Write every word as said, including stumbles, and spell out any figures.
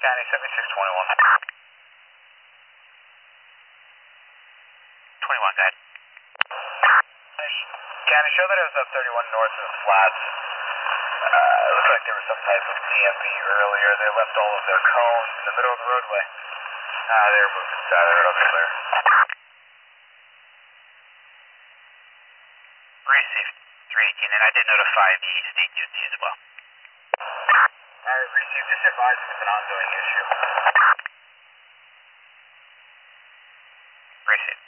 County, seventy-six twenty-one. twenty-one, go ahead. County, show that it was up thirty-one north of the flats. Uh, it looks like there was some type of T M V earlier. They left all of their cones in the middle of the roadway. Uh, they were moved to the side of the road. Okay, clear. Received. three eighteen, and I did notify the state U T as well. Alright, received. Just advising it's an ongoing issue. Received.